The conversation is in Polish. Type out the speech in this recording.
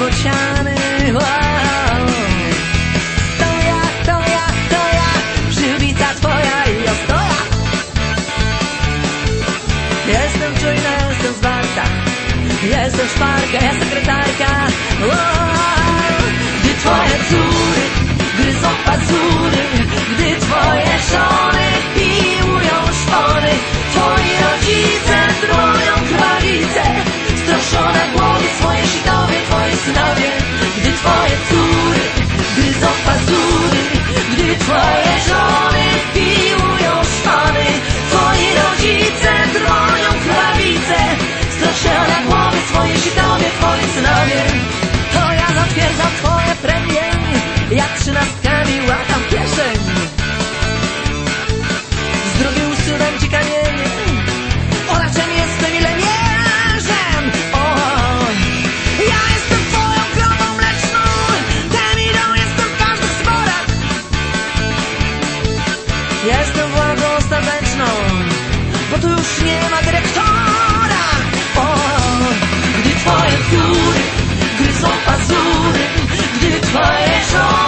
bociany. To ja, przyłbica twoja i ostoja. Jestem czujna, jestem zwarta, jestem szparka, ja sekretarka. Gdy twoje córy gryzą pazury, gdy twoje żony piłują szpony, twoi rodzice dronią krwawice, stroszone głowy swoje sitowie, twoi synowie. Gdy twoje córy gryzą pazury, gdy twoje żony piłują szpony, twoi rodzice dronią krwawice, stroszone głowy swoje sitowie, twoi synowie. To ja zatwierdzam twoje premie, jak 13 łapam kieszeń. Zdrowiu usuwam ci kamienie, oraczem jestem ile mierzem. Ja jestem twoją krową mleczną, temidą jestem w każdych sporach. Jestem władzą ostateczną, bo tu już nie ma dyrektora. Gdy twoje córy gryzą pazury, gdy twoje żony